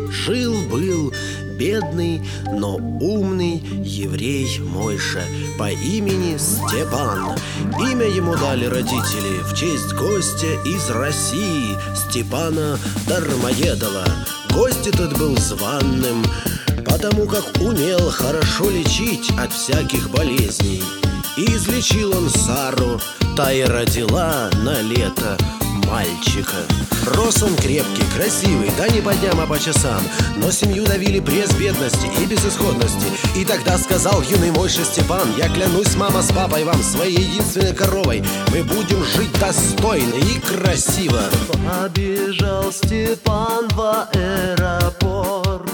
Жил-был бедный, но умный еврей Мойша по имени Степан. Имя ему дали родители в честь гостя из России, Степана Дармоедова. Гость этот был званным, потому как умел хорошо лечить от всяких болезней. И излечил он Сару, та и родила на лето мальчика. Рос он крепкий, красивый, да не по дням, а по часам. Но семью давили пресс бедности и безысходности. И тогда сказал юный Мойша Степан: я клянусь, мама с папой, вам, своей единственной коровой, мы будем жить достойно и красиво. Побежал Степан в аэропорт,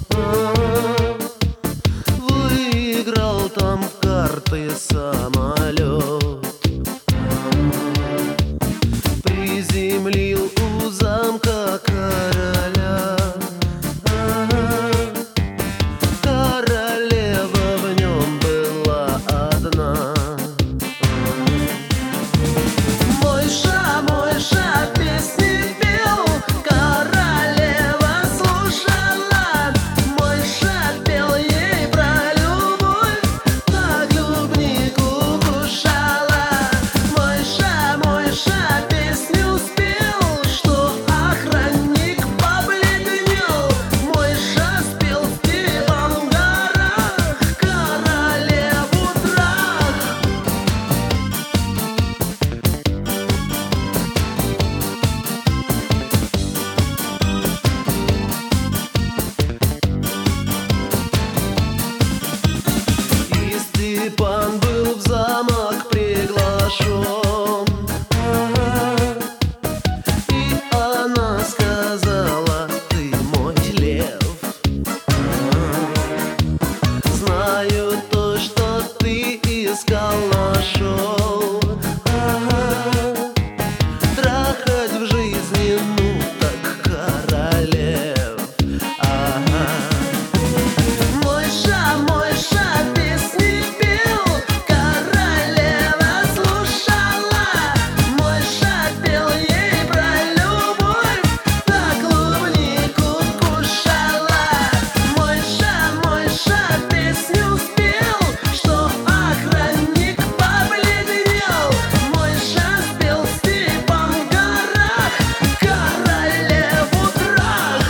выиграл там в карты самолет, приземлил у замка короля. Королева в нем была одна. Мойша, Мойша песни пел, королева слушала. Мойша пел ей про любовь, так клубнику кушала. Мойша, Мойша песню спел, что охранник побледнел. Мойша спел в Степан горах королеву трах. И Степан был в замок приглашен, и она сказала: ты мой лев. Знаю то, что ты искал, нашел. Трахать в жизни, ну так королев. Мойша, Мойша песни пел, королева слушала. Мойша пел ей про любовь, так клубнику кушала. Мойша, Мойша песню спел, что охранник побледнел. Мойша спел в Степан горах королеву трах.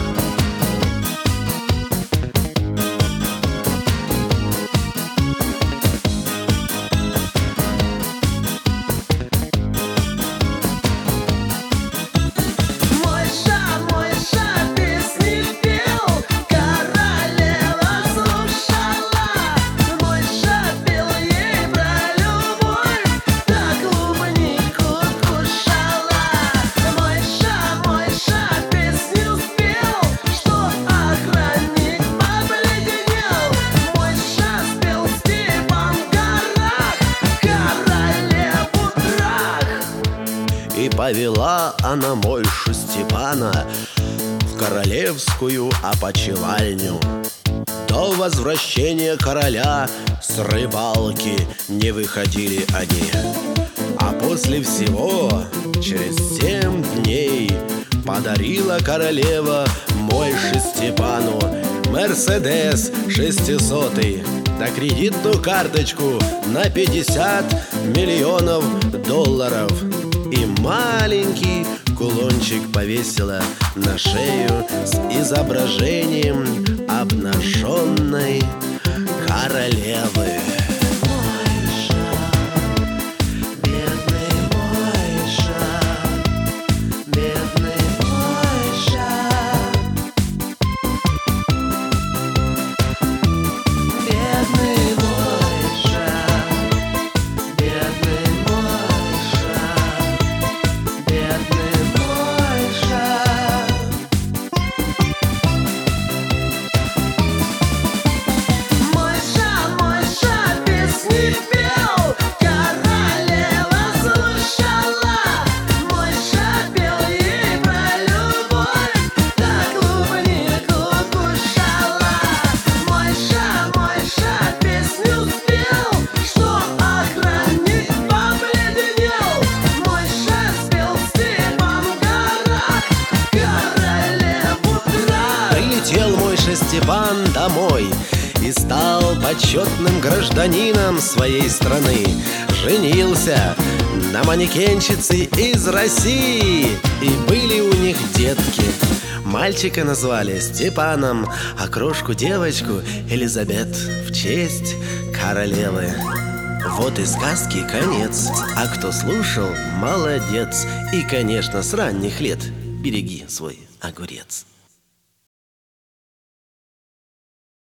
Мойша, Мойша песни пел, королева слушала. Мойша пел ей про любовь, так клубнику кушала. Мойша, Мойша песню спел, что охранник побледнел. Мойша спел в Степан горах королеву трах. И повела она Мойшу Степана в королевскую опочивальню. До возвращения короля с рыбалки не выходили они. А после всего, через 7 дней, подарила королева Мойше Степану Мерседес 600 да кредитную карточку на 50 миллионов долларов. И маленький кулончик повесила на шею с изображением обнаженной королевы. Мойша, бедный Мойша, бедный Мойша, бедный Мойша, бедный Мойша, бедный Мойша. Мойша, Мойша Степан домой и стал почетным гражданином своей страны. Женился на манекенщице из России, и были у них детки. Мальчика назвали Степаном, а крошку-девочку Элизабет в честь королевы. Вот и сказки конец, а кто слушал, молодец. И, конечно, с ранних лет береги свой огурец.